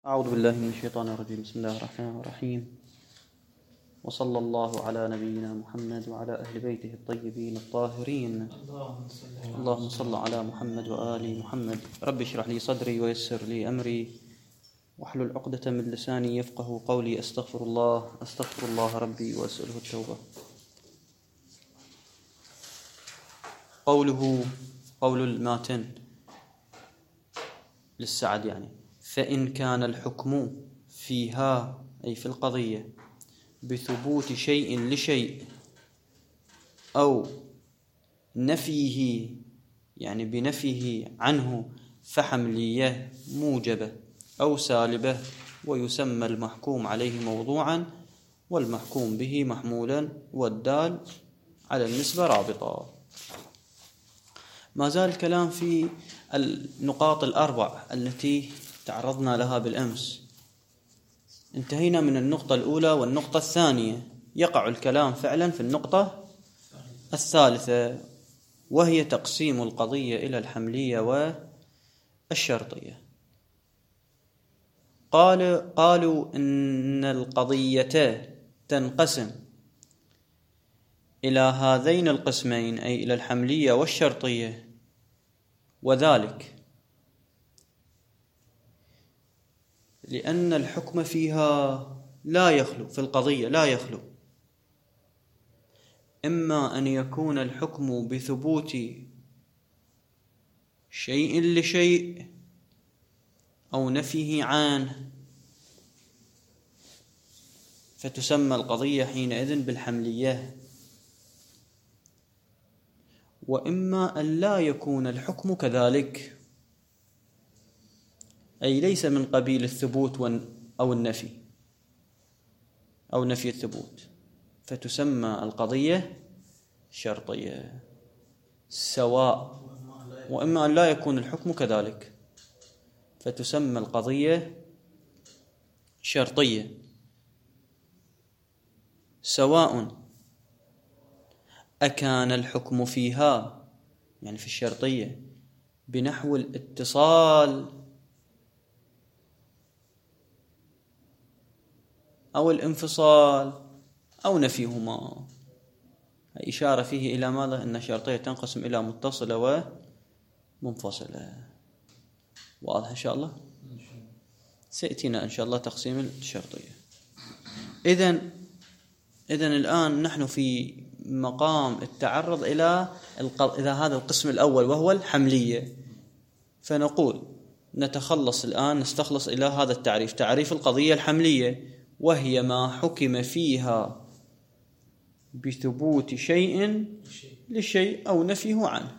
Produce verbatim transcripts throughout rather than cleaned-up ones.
أعوذ بالله من الشيطان الرجيم. بسم الله الرحمن الرحيم، وصلى الله على نبينا محمد وعلى أهل بيته الطيبين الطاهرين. اللهم صل على محمد وآل محمد. رب اشرح لي صدري ويسر لي أمري واحلل عقدة من لساني يفقه قولي. أستغفر الله أستغفر الله ربي وأسأله التوبة. قوله قول الماتن للسعد يعني: فإن كان الحكم فيها أي في القضية بثبوت شيء لشيء أو نفيه يعني بنفيه عنه فحملية موجبة أو سالبة، ويسمى المحكوم عليه موضوعا والمحكوم به محمولا والدال على النسبة رابطا. ما زال الكلام في النقاط الأربع التي تعرضنا لها بالأمس. انتهينا من النقطة الأولى والنقطة الثانية، يقع الكلام فعلا في النقطة الثالثة، وهي تقسيم القضية إلى الحملية والشرطية. قال قالوا إن القضية تنقسم إلى هذين القسمين، أي إلى الحملية والشرطية، وذلك لأن الحكم فيها لا يخلو في القضية لا يخلو إما أن يكون الحكم بثبوت شيء لشيء أو نفيه عنه، فتسمى القضية حينئذ بالحملية، وإما أن لا يكون الحكم كذلك، أي ليس من قبيل الثبوت أو النفي أو نفي الثبوت، فتسمى القضية شرطية سواء. وإما أن لا يكون الحكم كذلك فتسمى القضية شرطية سواء أكان الحكم فيها يعني في الشرطية بنحو الاتصال أو الانفصال أو نفيهما. إشارة فيه إلى ماذا؟ أن الشرطية تنقسم إلى متصلة ومنفصلة. واضح إن شاء الله؟ سيأتينا إن شاء الله تقسيم الشرطية. إذن إذن الآن نحن في مقام التعرض إلى إلى هذا القسم الأول وهو الحملية، فنقول نتخلص الآن نستخلص إلى هذا التعريف، تعريف القضية الحملية، وهي ما حكم فيها بثبوت شيء لشيء أو نفيه عنه،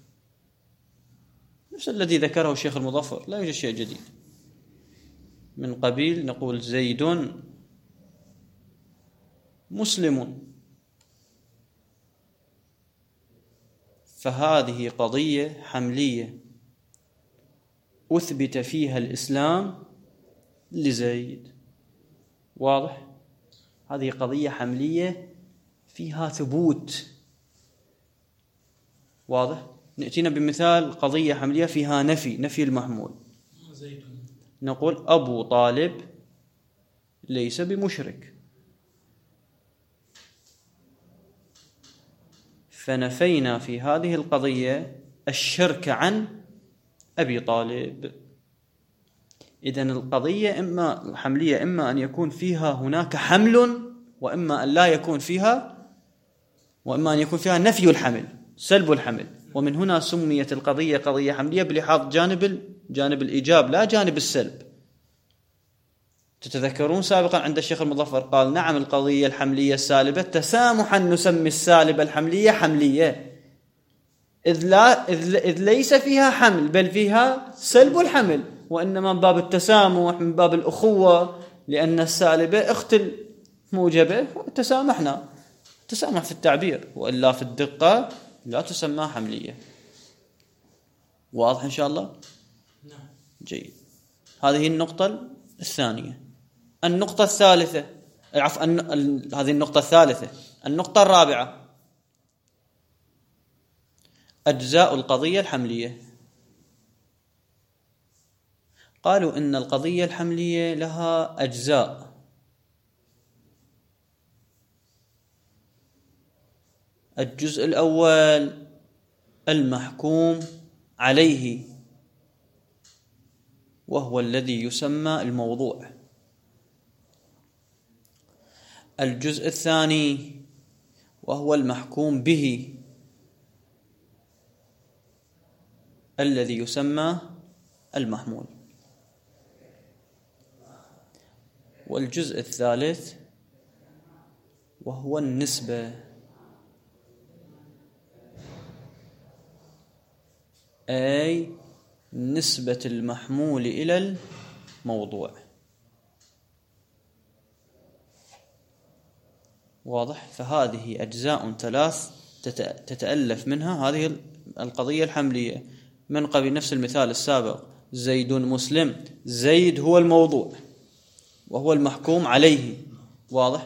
نفس الذي ذكره الشيخ المظفر، لا يوجد شيء جديد. من قبيل نقول زيد مسلم، فهذه قضية حملية أثبت فيها الإسلام لزيد. واضح؟ هذه قضية حملية فيها ثبوت. واضح؟ نأتينا بمثال قضية حملية فيها نفي نفي المحمول. نقول أبو طالب ليس بمشرك، فنفينا في هذه القضية الشرك عن أبي طالب. إذن القضية إما الحملية إما أن يكون فيها هناك حمل، وإما أن لا يكون فيها، وإما أن يكون فيها نفي الحمل سلب الحمل. ومن هنا سميت القضية قضية حملية بلحاظ جانب جانب الإيجاب لا جانب السلب. تتذكرون سابقا عند الشيخ المظفر قال نعم القضية الحملية السالبة تسامحا نسمي السالبة الحملية حملية، إذ, لا إذ, إذ ليس فيها حمل بل فيها سلب الحمل، وإنما من باب التسامح من باب الأخوة، لأن السالبة اختل موجبة وتسامحنا تسامح في التعبير، وإلا في الدقة لا تسمى حملية. واضح إن شاء الله؟ نعم. جيد. هذه النقطة الثانية. النقطة الثالثة عفوا هذه النقطة الثالثة النقطة الرابعة أجزاء القضية الحملية. قالوا إن القضية الحملية لها أجزاء. الجزء الأول المحكوم عليه، وهو الذي يسمى الموضوع. الجزء الثاني وهو المحكوم به، الذي يسمى المحمول. والجزء الثالث وهو النسبة، أي نسبة المحمول إلى الموضوع. واضح؟ فهذه أجزاء ثلاث تتألف منها هذه القضية الحملية. من قبل نفس المثال السابق، زيد مسلم، زيد هو الموضوع وهو المحكوم عليه، واضح؟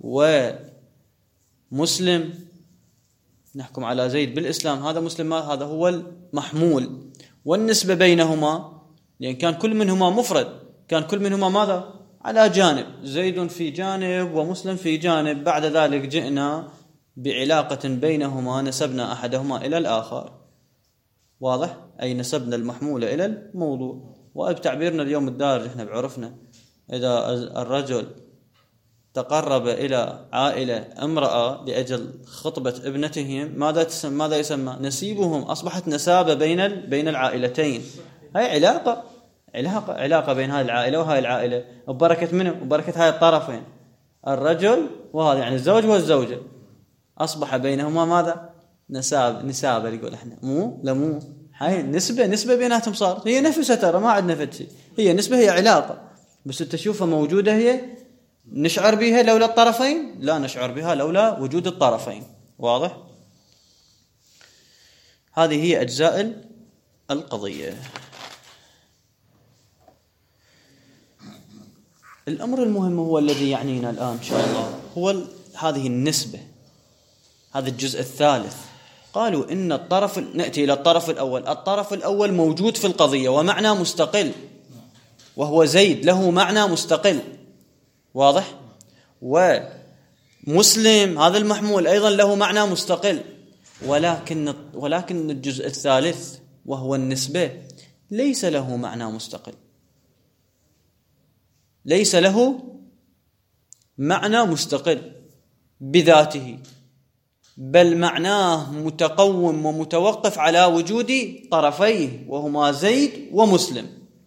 ومسلم نحكم على زيد بالإسلام، هذا مسلم، هذا هو المحمول. والنسبة بينهما، لأن كان كل منهما مفرد، كان كل منهما ماذا؟ على جانب، زيد في جانب ومسلم في جانب. بعد ذلك جئنا بعلاقة بينهما، نسبنا أحدهما إلى الآخر، واضح؟ أي نسبنا المحمول إلى الموضوع. وبتعبيرنا اليوم الدارج احنا بعرفنا، إذا الرجل تقرب إلى عائلة امرأة لأجل خطبة ابنتهم، ماذا تسمى؟ ماذا يسمى؟ نسيبهم. أصبحت نسابة بين بين العائلتين، هاي علاقة علاقة علاقة بين هذه العائلة وهذه العائلة، وبركة منه وبركة هاي الطرفين، الرجل وهذا، يعني الزوج والزوجة، أصبح بينهما ماذا؟ نساب نسابة. يقول احنا مو لا مو هاي نسبة نسبة بيناتهم، صار هي نفسها، ترى ما عندنا فد شيء، هي نسبة، هي علاقة، بس تشوفها موجودة، هي نشعر بها لولا الطرفين؟ لا نشعر بها لولا وجود الطرفين، واضح؟ هذه هي أجزاء القضية. الأمر المهم هو الذي يعنينا الآن إن شاء الله، هو هذه النسبة، هذا الجزء الثالث. قالوا إن الطرف، نأتي إلى الطرف الأول. الطرف الأول موجود في القضية ومعنى مستقل، وهو زيد، له معنى مستقل، واضح؟ ومسلم هذا المحمول أيضا له معنى مستقل، ولكن ولكن الجزء الثالث وهو النسبة ليس له معنى مستقل، ليس له معنى مستقل بذاته، بل معناه متقوم ومتوقف على وجود طرفيه وهما زيد ومسلم.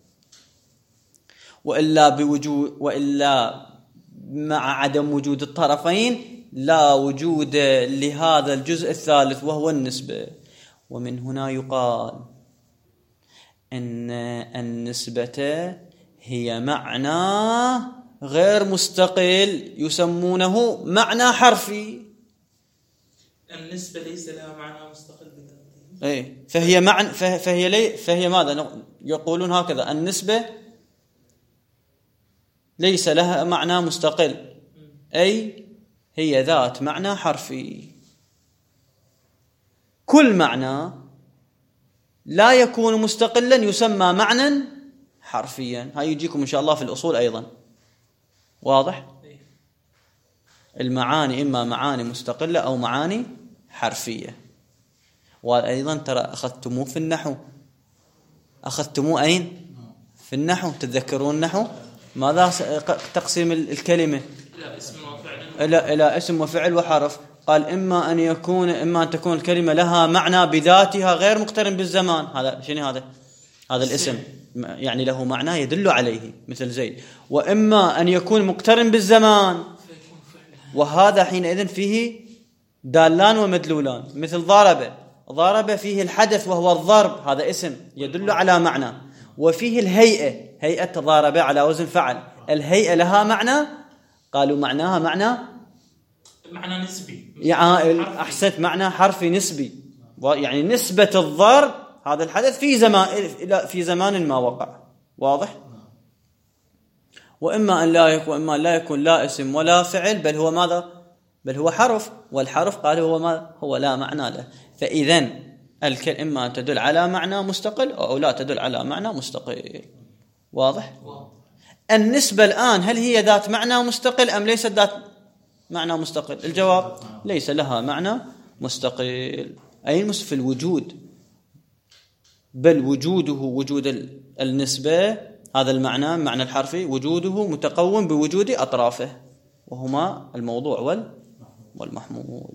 وإلا بوجود وإلا مع عدم وجود الطرفين لا وجود لهذا الجزء الثالث وهو النسبة. ومن هنا يقال أن النسبة هي معنى غير مستقل يسمونه معنى حرفي. النسبة ليس لها معنى مستقل بذاته. أي فهي معنى فهي لي فهي ماذا يقولون هكذا؟ النسبة ليس لها معنى مستقل، أي هي ذات معنى حرفي. كل معنى لا يكون مستقلا يسمى معنى حرفيا. هاي يجيكم إن شاء الله في الأصول أيضا، واضح؟ المعاني إما معاني مستقلة أو معاني حرفية. وأيضا ترى أخذتموه في النحو، أخذتموه أين؟ في النحو. تتذكرون النحو؟ ماذا تقسيم الكلمة؟ إلى اسم وفعل. إلى إلى اسم وفعل وحرف. قال إما أن يكون إما أن تكون الكلمة لها معنى بذاتها غير مقترن بالزمان. هذا شنو هذا؟ هذا الاسم يعني له معنى يدل عليه مثل زيد. وإما أن يكون مقترن بالزمان، وهذا حينئذ فيه دالان ومدلولان، مثل ضرب. ضرب فيه الحدث وهو الضرب، هذا اسم يدل على معنى. وفيه الهيئة، هيئة ضرب على وزن فعل، الهيئة لها معنى، قالوا معناها معنى معنى نسبي، يعني أحسنت، معنى حرفي نسبي، يعني نسبة الضرب هذا الحدث في زمان في زمان ما وقع، واضح؟ وإما أن لا يكون وإما أن لا يكون لا اسم ولا فعل، بل هو ماذا؟ بل هو حرف، والحرف قال هو ماذا؟ هو لا معنى له. فإذن الكلمة إما تدل على معنى مستقل أو لا تدل على معنى مستقل، واضح؟ النسبة الآن هل هي ذات معنى مستقل أم ليست ذات معنى مستقل؟ الجواب ليس لها معنى مستقل، أي في الوجود، بل وجوده وجود النسبة، هذا المعنى معنى الحرفي، وجوده متقوم بوجود أطرافه وهما الموضوع والمحمول.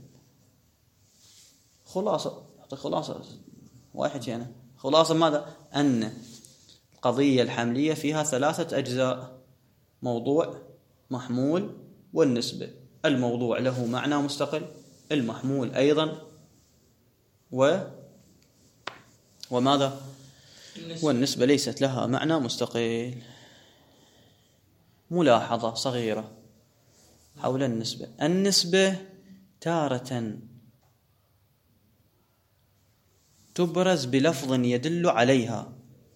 خلاصة خلاصة واحد يعني خلاصة ماذا؟ أن القضية الحملية فيها ثلاثة أجزاء: موضوع، محمول، والنسبة. الموضوع له معنى مستقل، المحمول أيضا، و وماذا؟ والنسبة ليست لها معنى مستقل. ملاحظة صغيرة حول النسبة: النسبة تارة تبرز بلفظ يدل عليها،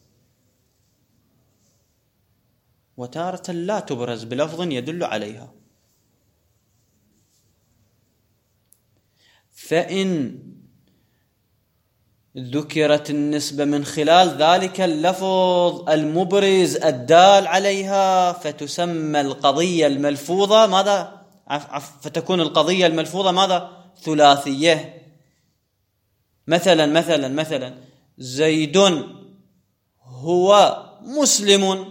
وتارة لا تبرز بلفظ يدل عليها. فإن ذكرت النسبة من خلال ذلك اللفظ المبرز الدال عليها فتسمى القضية الملفوظة ماذا؟ فتكون القضية الملفوظة ماذا؟ ثلاثية. مثلا مثلا مثلا زيد هو مسلم.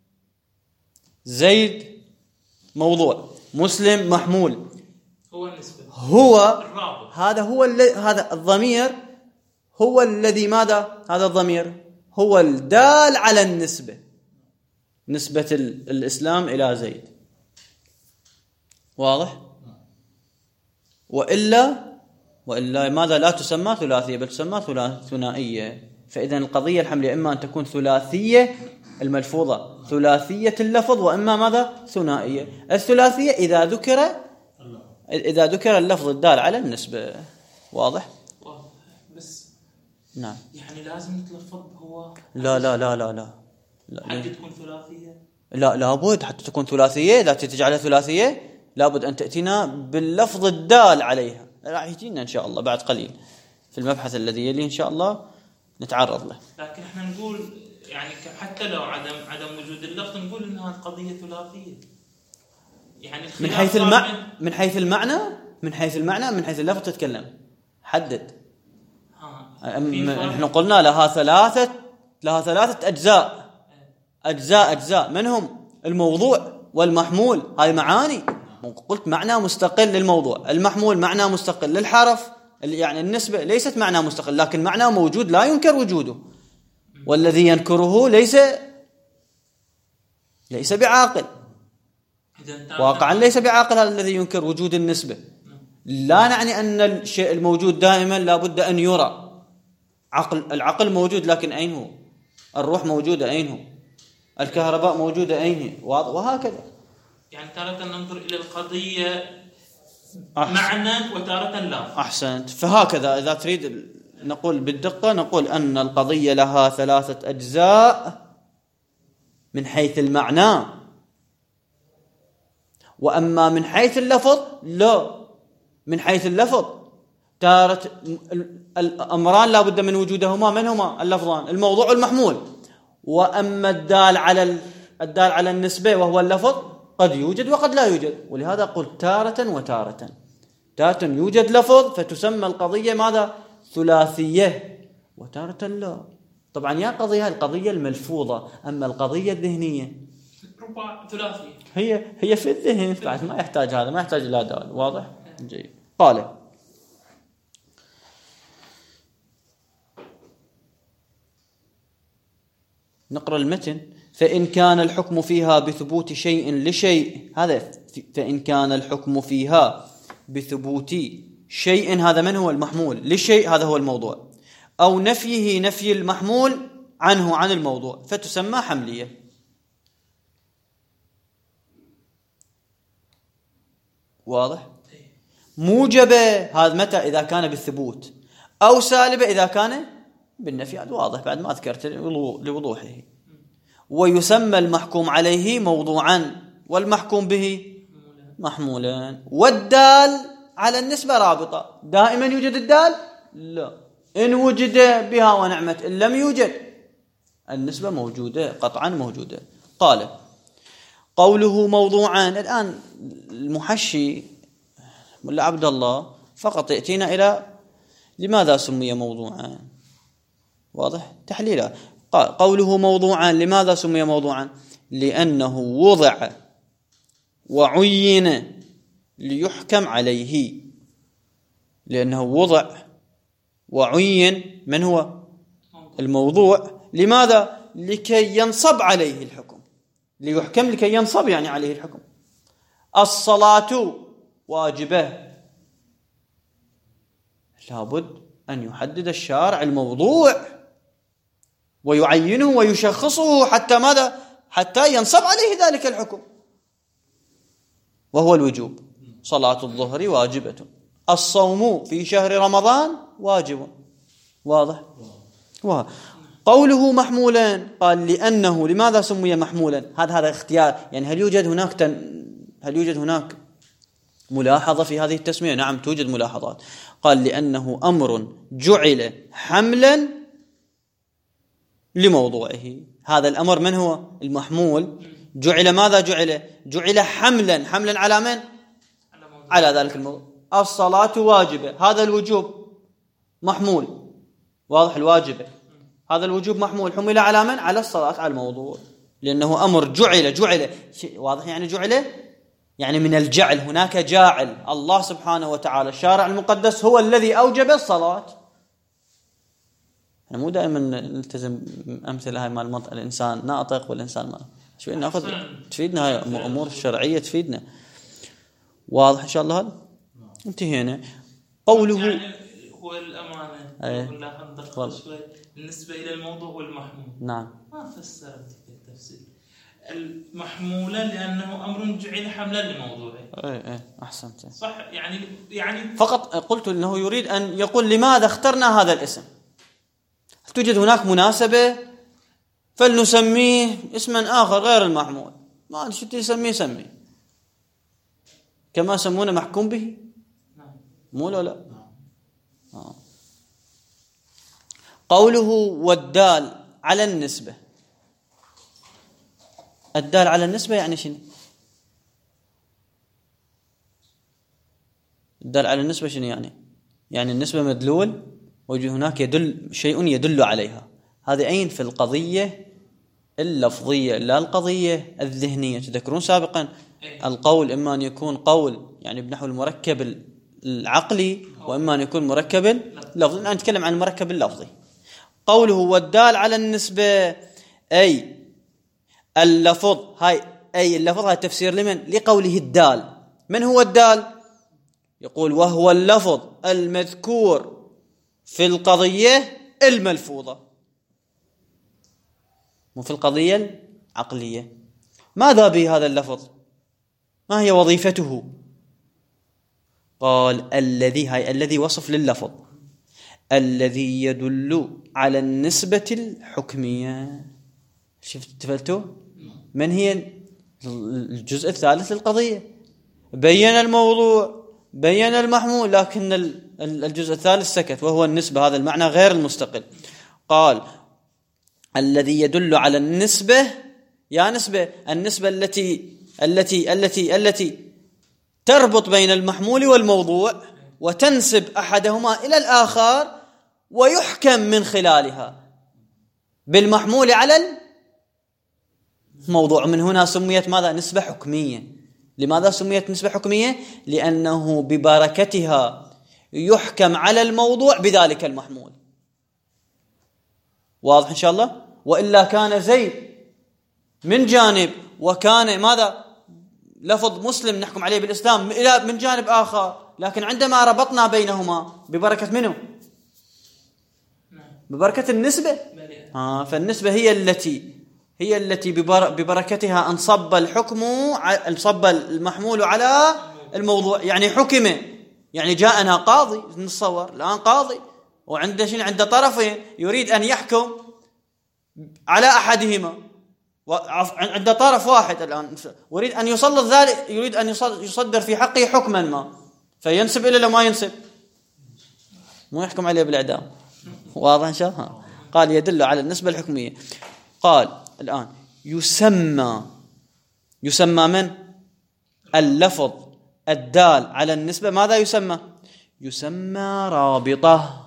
زيد موضوع، مسلم محمول. هو النسبة، هو الرابط. هذا هو هذا الضمير هو الذي ماذا؟ هذا الضمير هو الدال على النسبة، نسبة الإسلام إلى زيد. واضح؟ وإلا وإلا ماذا؟ لا تسمى ثلاثية بل تسمى ثنائية. فإذا القضية الحملية إما أن تكون ثلاثية الملفوظة، ثلاثية اللفظ، وإما ماذا؟ ثنائية. الثلاثية إذا ذكر إذا ذكر اللفظ الدال على النسبة. واضح؟ بس نعم. يعني لازم نتلفظ هو؟ لا لا لا لا لا لا حتى تكون ثلاثية؟ لا لابد حتى تكون ثلاثية، إذا تجعلها ثلاثية لابد أن تأتينا باللفظ الدال عليها. راح يجينا إن شاء الله بعد قليل في المبحث الذي يلي إن شاء الله نتعرض له. لكن احنا نقول يعني حتى لو عدم عدم وجود اللفظ نقول إنها القضية ثلاثية. يعني من حيث المعنى من حيث المعنى من حيث المعنى من حيث اللفظ تتكلم حدد. نحن قلنا لها ثلاثة لها ثلاثة أجزاء أجزاء أجزاء منهم الموضوع والمحمول، هاي معاني. قلت معنى مستقل للموضوع، المحمول معنى مستقل للحرف، يعني النسبة ليست معنى مستقل لكن معنى موجود لا ينكر وجوده، والذي ينكره ليس ليس بعاقل، واقعا ليس بعاقل هذا الذي ينكر وجود النسبة. لا نعني أن الشيء الموجود دائما لا بد أن يرى. عقل العقل موجود لكن أين هو؟ الروح موجودة أين هو؟ الكهرباء موجودة أين هي؟ وهكذا. يعني تارة ننظر إلى القضية معنى وتارة لا. أحسنت. فهكذا إذا تريد نقول بالدقة نقول أن القضية لها ثلاثة أجزاء من حيث المعنى، وأما من حيث اللفظ لا. من حيث اللفظ تارة الأمران لا بد من وجودهما، من هما اللفظان؟ الموضوع والمحمول. وأما الدال على الدال على النسبة وهو اللفظ قد يوجد وقد لا يوجد، ولهذا قلت تارة وتارة. تارة يوجد لفظ فتسمى القضية ماذا؟ ثلاثية، وتارة لا. طبعا يا قضية القضية الملفوظة، أما القضية الذهنية ربع ثلاثية هي هي في الذهن، بعد ما يحتاج هذا، ما يحتاج إلى دال. واضح؟ جيد. قال نقرأ المتن: فإن كان الحكم فيها بثبوت شيء لشيء، هذا فإن كان الحكم فيها بثبوت شيء، هذا من هو؟ المحمول. لشيء هذا هو الموضوع. أو نفيه نفي المحمول عنه عن الموضوع فتسمى حملية. واضح؟ موجبة هذا متى؟ إذا كان بالثبوت، أو سالبة إذا كان بالنفي. هذا واضح بعد ما ذكرت لوضوحه. ويسمى المحكوم عليه موضوعا والمحكوم به محمولا. والدال على النسبة رابطة. دائما يوجد الدال؟ لا. إن وجد بها ونعمت، إن لم يوجد النسبة موجودة قطعا موجودة. قال قوله موضوعان. الآن المحشي ملا عبد الله فقط يأتينا إلى لماذا سمي موضوعان، واضح تحليله. قال قوله موضوعان لماذا سمي موضوعان؟ لأنه وضع وعين ليحكم عليه. لأنه وضع وعين من هو الموضوع. لماذا؟ لكي ينصب عليه الحكم. ليحكم لكي ينصب يعني عليه الحكم. الصلاة واجبة، لابد أن يحدد الشارع الموضوع ويعينه ويشخصه حتى ماذا؟ حتى ينصب عليه ذلك الحكم، وهو الوجوب. صلاة الظهر واجبة، الصوم في شهر رمضان واجب. واضح؟ واضح. قوله محمولا، قال لأنه لماذا سمي محمولا؟ هذا هذا اختيار، يعني هل يوجد هناك تن... هل يوجد هناك ملاحظة في هذه التسمية؟ نعم توجد ملاحظات. قال لأنه أمر جعل حملا لموضوعه. هذا الأمر من هو؟ المحمول. جعل ماذا جعل؟ جعل حملا. حملا على من؟ على ذلك الموضوع. الصلاة واجبة، هذا الوجوب محمول. واضح؟ الواجبة هذا الوجوب محمول، حمل على من؟ على الصلاة، على الموضوع، لأنه أمر جعل. جعل واضح يعني جعل يعني من الجعل، هناك جاعل. الله سبحانه وتعالى الشارع المقدس هو الذي أوجب الصلاة. مو دائما نلتزم أمثلة هاي مال المنطق، الإنسان ناطق والإنسان ما شوي ناخذ تفيدنا هاي أمور شرعية تفيدنا. واضح إن شاء الله هذا؟ انتهينا. قوله يعني هو الأمانة ولا خندق شوي بالنسبة إلى الموضوع والمحمول. نعم ما فسرت في التفسير المحمولة لأنه أمر جعل حملا لموضوعه. ايه ايه احسنت صح. يعني يعني فقط قلت انه يريد ان يقول لماذا اخترنا هذا الاسم. هل توجد هناك مناسبة فلنسميه اسما آخر غير المحمول؟ ما شو تسميه سميه كما سمونا محكوم به. نعم. مو لا لا آه. قوله والدال على النسبة. الدال على النسبة يعني شنو؟ الدال على النسبة شنو يعني؟ يعني النسبة مدلول ويجي هناك يدل شيء يدل عليها. هذه أين في القضية اللفظية لا القضية الذهنية. تذكرون سابقا القول إما أن يكون قول يعني بنحو المركب العقلي وإما أن يكون مركب اللفظي. الآن نتكلم عن المركب اللفظي. قوله والدال على النسبة أي اللفظ. هاي أي اللفظ هاي تفسير لمن؟ لقوله الدال. من هو الدال؟ يقول وهو اللفظ المذكور في القضية الملفوظة، مو في القضية العقلية. ماذا به هذا اللفظ؟ ما هي وظيفته؟ قال الذي. هاي الذي وصف لللفظ الذي يدل على النسبة الحكمية. شفت تفلتوا؟ من هي؟ الجزء الثالث للقضية. بين الموضوع بين المحمول، لكن الجزء الثالث سكت وهو النسبة. هذا المعنى غير المستقل. قال الذي يدل على النسبة. يا نسبة النسبة التي التي التي التي تربط بين المحمول والموضوع وتنسب أحدهما إلى الآخر ويحكم من خلالها بالمحمول على الموضوع. من هنا سميت ماذا؟ نسبة حكمية. لماذا سميت نسبة حكمية؟ لأنه ببركتها يحكم على الموضوع بذلك المحمول. واضح إن شاء الله؟ وإلا كان زيد من جانب وكان ماذا؟ لفظ مسلم نحكم عليه بالإسلام إلى من جانب آخر، لكن عندما ربطنا بينهما ببركة منه؟ ببركة النسبة. آه فالنسبة هي التي هي التي ببركتها انصب الحكم انصب المحمول على الموضوع. يعني حكم، يعني جاءنا قاضي نتصور الآن قاضي وعنده شنو؟ عنده طرفين يريد أن يحكم على أحدهما، عنده طرف واحد الآن يريد أن يسلط ذلك، يريد أن يصدر في حقه حكما ما، فينسب إلى ما ينسب، مو يحكم عليه بالإعدام. واضح إن شاء الله؟ قال يدل على النسبة الحكمية. قال الآن يسمى يسمى من؟ اللفظ الدال على النسبة ماذا يسمى؟ يسمى رابطة.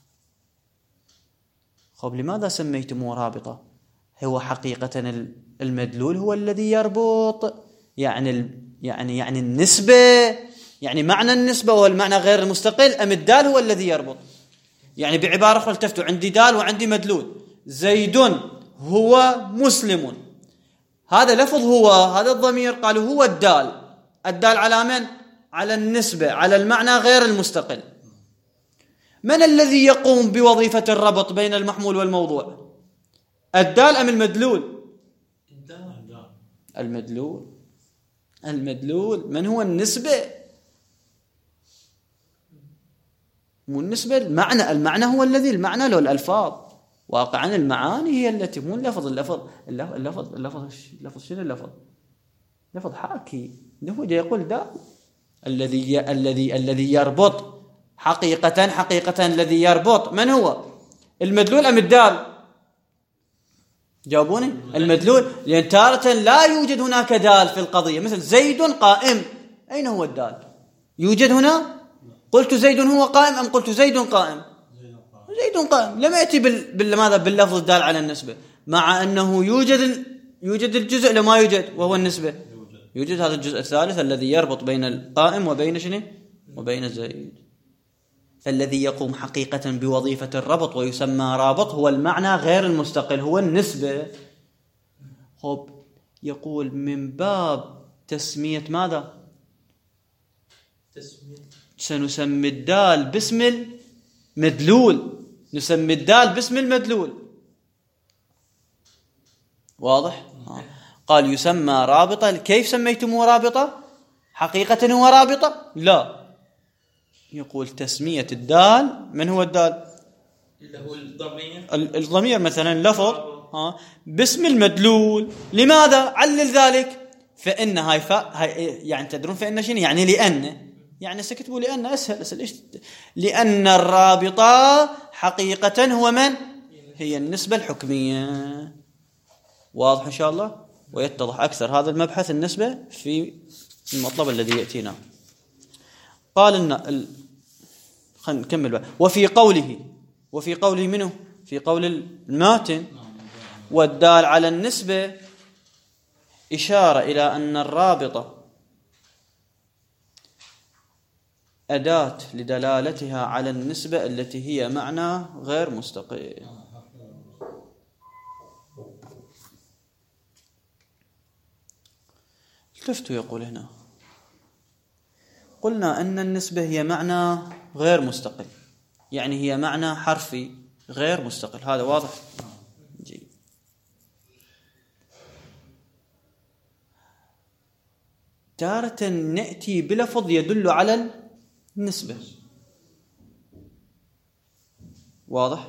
خب لماذا سميتموه رابطة؟ هو حقيقة المدلول هو الذي يربط، يعني يعني يعني النسبة، يعني معنى النسبة هو المعنى غير المستقل، أم الدال هو الذي يربط؟ يعني بعبارة أخرى التفتوا، عندي دال وعندي مدلول. زيد هو مسلم، هذا لفظ هو، هذا الضمير قالوا هو الدال، الدال على من؟ على النسبة، على المعنى غير المستقل. من الذي يقوم بوظيفة الربط بين المحمول والموضوع؟ الدال أم المدلول؟ المدلول. المدلول. من هو النسبة؟ مو النسبة، المعنى. المعنى هو الذي، المعنى له الألفاظ، واقعا المعاني هي التي، مو اللفظ. اللفظ اللفظ اللفظ اللفظ, اللفظ شنو اللفظ؟ لفظ حاكي. هو جاي يقول دال الذي الذي الذي يربط حقيقة حقيقة الذي يربط من هو؟ المدلول أم الدال؟ جاوبوني. المدلول، لأن تارة لا يوجد هناك دال في القضية، مثل زيد قائم، أين هو الدال؟ يوجد هنا؟ قلت زيد هو قائم أم قلت زيد قائم؟ زيد قائم. لم يأتي بال... ماذا باللفظ الدال على النسبة، مع أنه يوجد ال... يوجد الجزء لما يوجد وهو النسبة. يوجد هذا الجزء الثالث الذي يربط بين القائم وبين شنو؟ وبين زيد. فالذي يقوم حقيقة بوظيفة الربط ويسمى رابط هو المعنى غير المستقل، هو النسبة. خب يقول من باب تسمية ماذا؟ تسمية. سنسمي الدال باسم المدلول، نسمي الدال باسم المدلول. واضح؟ آه. قال يسمى رابطة. كيف سميتموه رابطة؟ حقيقة هو رابطة؟ لا. يقول تسمية الدال، من هو الدال؟ اللي هو الضمير. الضمير مثلا لفظ ها باسم المدلول. لماذا؟ علل ذلك. فإن هاي فا يعني تدرون فإن شنو يعني؟ لأن، يعني سكتبوا لأن أسهل. أسهل إيش؟ لأن الرابطة حقيقة هو من؟ هي النسبة الحكمية. واضح إن شاء الله؟ ويتضح أكثر هذا المبحث النسبة في المطلب الذي يأتينا. قال لنا ال... خلينا نكمل بقى. وفي قوله وفي قوله منه في قول الماتن والدال على النسبة إشارة إلى أن الرابطة أداة لدلالتها على النسبة التي هي معنى غير مستقل. التفتوا يقول هنا، قلنا أن النسبة هي معنى غير مستقل، يعني هي معنى حرفي غير مستقل. هذا واضح؟ جيد. تارة نأتي بلفظ يدل على النسبة. واضح؟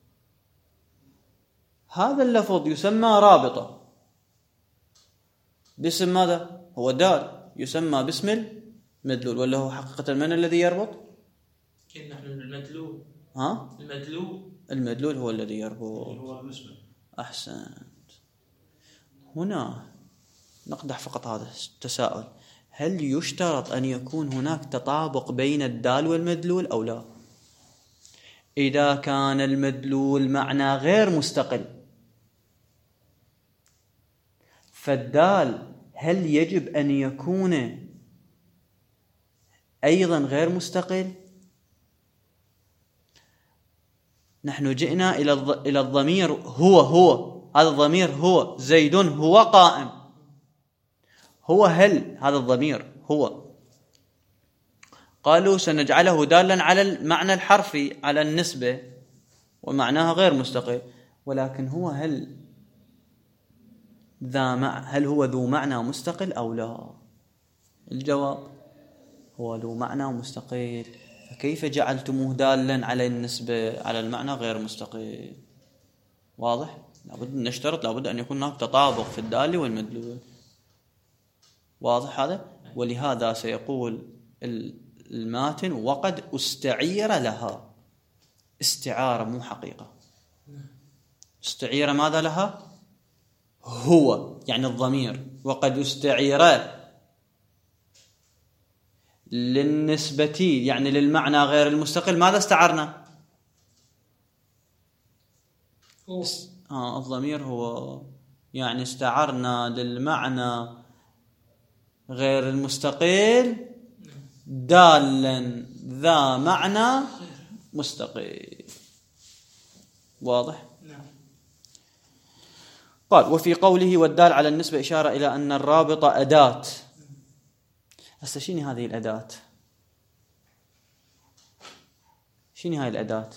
هذا اللفظ يسمى رابطة باسم ماذا؟ هو دال، يسمى باسم المدلول. ولا هو حقيقة من الذي يربط؟ كنا نحن المدلول. ها؟ المدلول. المدلول هو الذي يربط. هو النسبة. أحسنت. هنا نقدح فقط هذا التساؤل: هل يشترط أن يكون هناك تطابق بين الدال والمدلول أو لا؟ إذا كان المدلول معنى غير مستقل، فالدال هل يجب أن يكون أيضا غير مستقل؟ نحن جئنا إلى الضمير هو هو هذا الضمير هو زيد هو قائم. هو هل هذا الضمير هو، قالوا سنجعله دالا على المعنى الحرفي على النسبة ومعناها غير مستقل، ولكن هو هل ذا مع هل هو ذو معنى مستقل أو لا؟ الجواب هو ذو معنى مستقل. فكيف جعلتموه دالا على النسبة على المعنى غير مستقل؟ واضح؟ لابد نشترط لابد أن يكون هناك تطابق في الدال والمدلول. واضح هذا؟ ولهذا سيقول الماتن وقد استعير لها. استعارة مو حقيقة. استعير ماذا لها؟ هو يعني الضمير، وقد استعير للنسبة يعني للمعنى غير المستقل، ماذا استعرنا؟ هو. آه الضمير هو، يعني استعرنا للمعنى غير المستقل دالا ذا معنى مستقل. واضح؟ نعم. قال وفي قوله والدال على النسبة إشارة إلى أن الرابط أداة. هسه شنو هذه الأداة؟ شنو هاي الأداة؟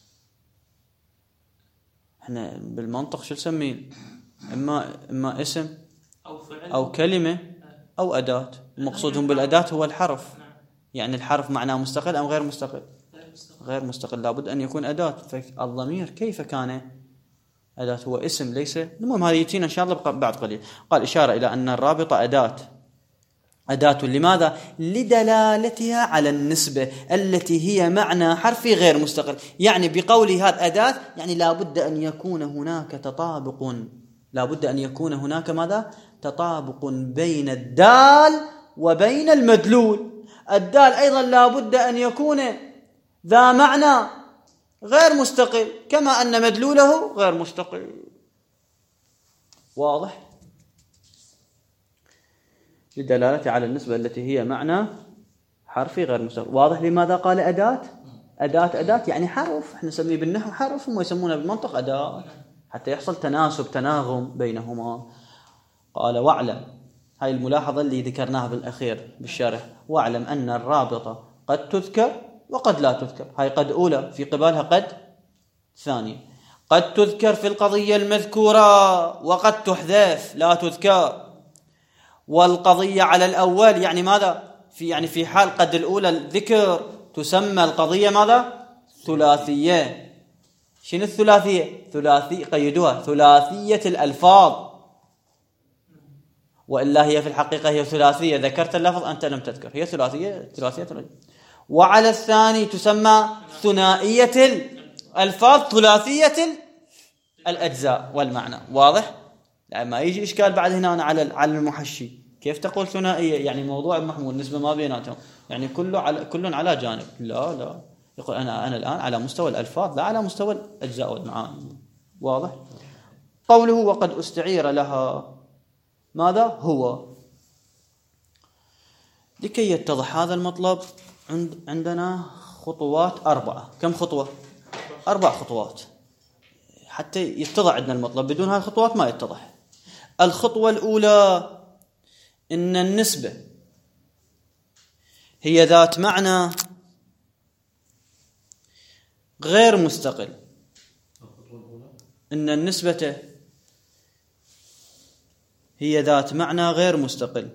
احنا بالمنطق شو نسميه؟ إما إما اسم أو فعل أو كلمة أو أداة. مقصودهم بالأداة هو الحرف. يعني الحرف معناه مستقل أم غير مستقل؟ غير مستقل، لابد أن يكون أداة. فالضمير كيف كان أداة؟ هو اسم ليس. المهم هذه يأتينا إن شاء الله بعد قليل. قال إشارة إلى أن الرابط أداة. أداة لماذا؟ لدلالتها على النسبة التي هي معنى حرفي غير مستقل. يعني بقوله هذا أداة يعني لابد أن يكون هناك تطابق، لابد أن يكون هناك ماذا؟ تطابق بين الدال وبين المدلول. الدال أيضا لابد أن يكون ذا معنى غير مستقل، كما أن مدلوله غير مستقل. واضح؟ لدلالته على النسبة التي هي معنى حرفي غير مستقل. واضح لماذا قال أداة؟ أداة أداة يعني حرف، احنا نسميه بالنحو حرف، هم يسمونه بالمنطق أداة، حتى يحصل تناسب تناغم بينهما. قال واعلم، هاي الملاحظة اللي ذكرناها بالأخير بالشرح، واعلم أن الرابطة قد تذكر وقد لا تذكر. هاي قد أولى في قبالها قد ثانية. قد تذكر في القضية المذكورة وقد تحذف لا تذكر. والقضية على الأول يعني ماذا؟ في يعني في حال قد الأولى الذكر تسمى القضية ماذا؟ ثلاثية. شنو الثلاثية؟ ثلاثي قيدوها ثلاثية الألفاظ، وإلا هي في الحقيقة هي ثلاثية، ذكرت اللفظ أنت لم تذكر، هي ثلاثية ثلاثية ثلاثية. وعلى الثاني تسمى ثنائية الألفاظ، ثلاثية الأجزاء والمعنى. واضح؟ ما يجي إشكال بعد هنا على على المحشي، كيف تقول ثنائية؟ يعني موضوع محمول نسبة ما بيناتهم، يعني كله على كل على جانب. لا لا، يقول أنا أنا الآن على مستوى الألفاظ لا على مستوى الأجزاء والمعاني. واضح؟ قوله وقد استعير لها ماذا؟ هو. لكي يتضح هذا المطلب عند عندنا خطوات أربعة. كم خطوة؟ أربع خطوات حتى يتضح عندنا المطلب، بدون هذه الخطوات ما يتضح. الخطوة الأولى إن النسبة هي ذات معنى غير مستقل. إن النسبة هي ذات معنى غير مستقل،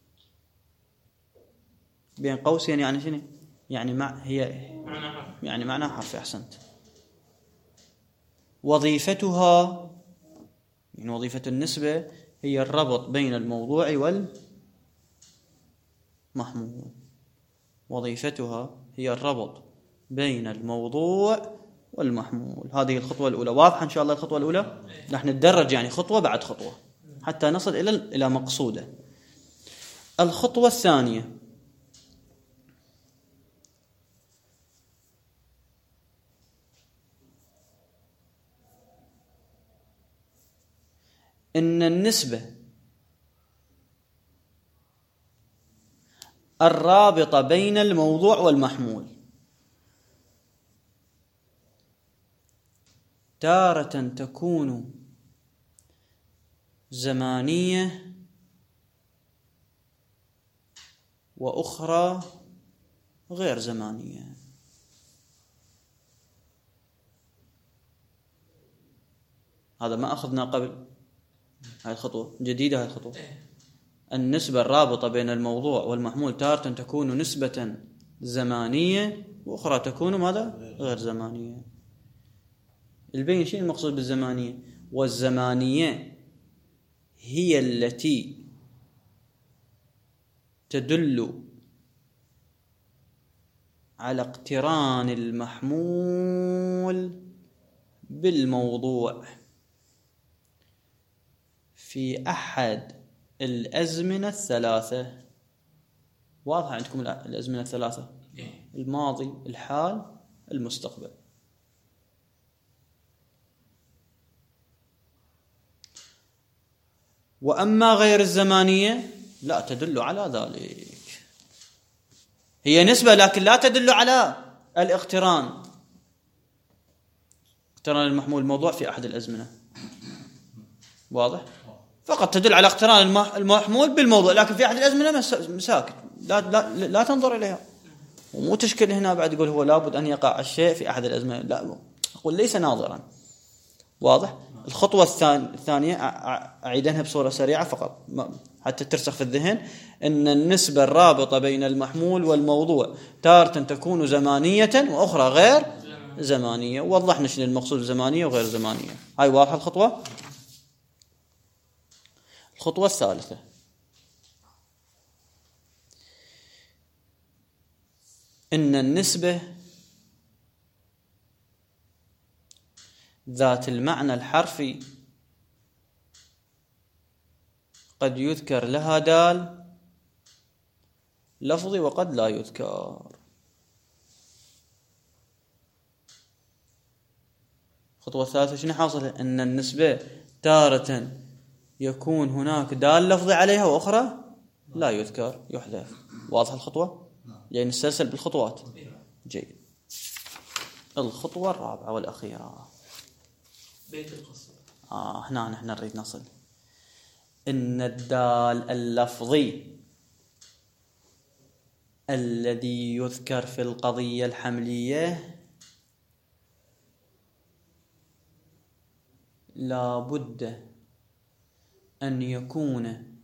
بين قوسين يعني شنو؟ يعني مع هي يعني معنى حرفي. أحسنت. وظيفتها يعني وظيفة النسبة هي الربط بين الموضوع والمحمول. وظيفتها هي الربط بين الموضوع والمحمول. هذه الخطوة الأولى. واضحة إن شاء الله الخطوة الأولى؟ نحن ندرج يعني خطوة بعد خطوة حتى نصل إلى إلى مقصوده. الخطوة الثانية إن النسبة الرابطة بين الموضوع والمحمول تارة تكون زمانية وأخرى غير زمانية. هذا ما أخذنا قبل، هاي الخطوة جديدة. هاي الخطوة النسبة الرابطة بين الموضوع والمحمول تارة تكون نسبة زمانية وأخرى تكون ماذا؟ غير زمانية. البين شيء المقصود بالزمانية؟ والزمانية هي التي تدل على اقتران المحمول بالموضوع في أحد الأزمنة الثلاثة. واضح عندكم الأزمنة الثلاثة؟ الماضي، الحال، المستقبل. وأما غير الزمانية لا تدل على ذلك. هي نسبة لكن لا تدل على الاقتران، اقتران المحمول الموضوع في أحد الأزمنة. واضح؟ فقط تدل على اقتران المحمول بالموضوع، لكن في أحد الأزمنة مساكت، لا, لا, لا تنظر إليها. ومو تشكل هنا بعد يقول هو لابد أن يقع الشيء في أحد الأزمنة، لا، أقول ليس ناظرا. واضح؟ الخطوة الثانية أعيدها بصورة سريعة فقط حتى ترسخ في الذهن، أن النسبة الرابطة بين المحمول والموضوع تارة تكون زمانية وأخرى غير زمانية. ووضحنا شنو المقصود زمانية وغير زمانية. هاي واضحة الخطوة. الخطوة الثالثة، إن النسبة ذات المعنى الحرفي قد يذكر لها دال لفظي وقد لا يذكر. الخطوة الثالثة شنو حاصل؟ أن النسبة تارة يكون هناك دال لفظي عليها وأخرى لا يذكر، يحذف. واضح الخطوة؟ يعني نسترسل بالخطوات. جيد. الخطوة الرابعة والأخيرة، بيت القصر. آه هنا نحن نريد نصل. إن الدال اللفظي الذي يذكر في القضية الحملية لا بد أن يكون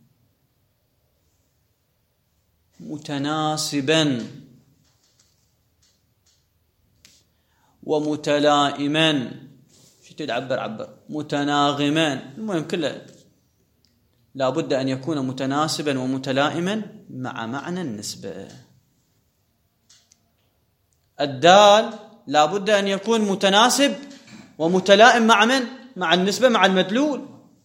متناسبا ومتلائما. شو تدعبر عبر متناغما، المهم كله لا بد أن يكون متناسبا ومتلائما مع معنى النسبة. الدال لا بد أن يكون متناسب ومتلائم مع من؟ مع النسبة، مع المدلول.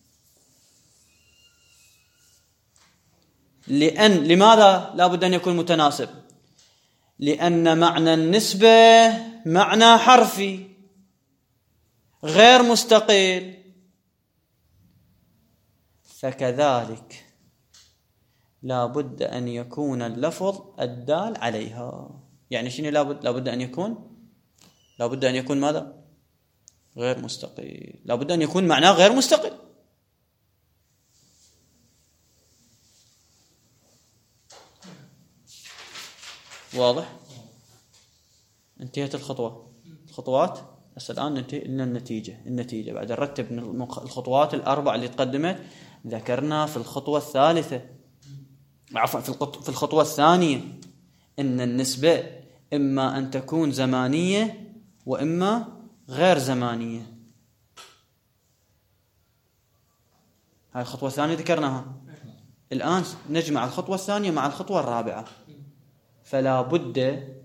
لأن لماذا لا بد أن يكون متناسب؟ لأن معنى النسبة معنى حرفي غير مستقل، فكذلك لا بد أن يكون اللفظ الدال عليها. يعني شنو لابد؟ لا بد أن يكون لا بد أن يكون ماذا؟ غير مستقل. لا بد أن يكون معناه غير مستقل. واضح؟ انتهت الخطوة الخطوات. بس الآن ننتهي إلى النتيجة. النتيجة بعد نرتب الخطوات الأربع اللي تقدمت. ذكرنا في الخطوة الثالثة عفوا في الخطوة الثانية إن النسبة إما أن تكون زمانية وإما غير زمانية. هاي الخطوة الثانية ذكرناها. الآن نجمع الخطوة الثانية مع الخطوة الرابعة. فلا بد